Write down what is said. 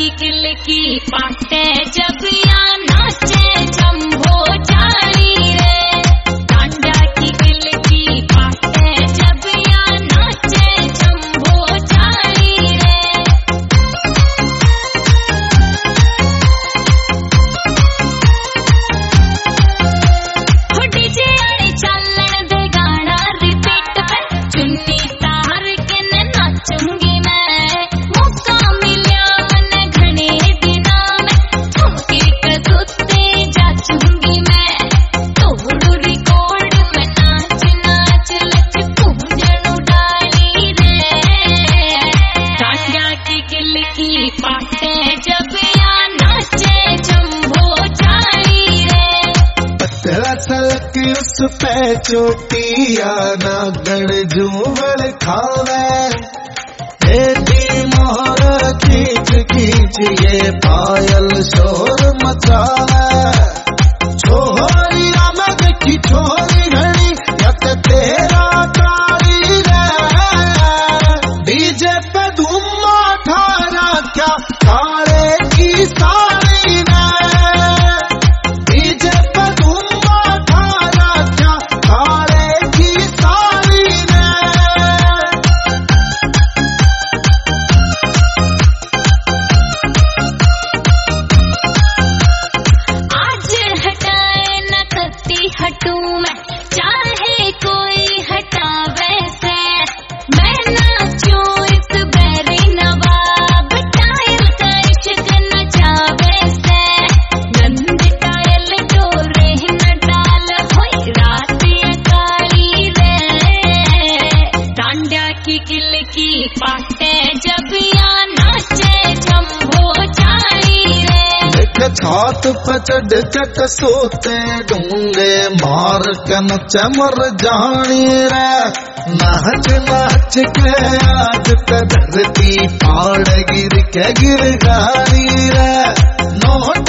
किल की पाटे जब या नाचे जम्बो चाली रे। डांडा की किल की पाटे जब या नाचे जम्बो चाली रे। हो डीजे आले चलन दे गाना रिपीट पे चुन्नी तार के न नाचूंगी मैं। मौका मिलिया मन घने दिना में ठुमके कसूते जाचूंगी मैं। तोड़ू रिकॉर्ड में नाच नाच लच पूंजनू डाली रे। डांडा की किल की पाटे जब या नाचे जम्बो चाली रे। पतला सलक उस पे चोटिया नागण झूमर खावे। बेटी मोहर खींच खींच ये पायल शोर मचावे। छोरी में देखी छोरी घड़ी यत तेरा कारी रे। डीजे पे धूम ठारा क्या काले की साड़ी रे। डीजे पे धूम ठारा क्या काले की साड़ी रे। आज हटाए न कत्ती हटूं मैं चाहे कोई हटावे से। मैं नाचूं इस बैरी नवाब टायल का इश्क नचावे से। नंद टायल डोरे न डाल होई रात अकाली रे। डांडा की किल की पाटे जब या नाचे जम्बो चाली रे। देख छात पे चढ़ चट सोते ढूंढे मार के नचे मर जानी रे। नाच नाच के आज पे धरती पाड़ गिर के गिर गानी रे। नोट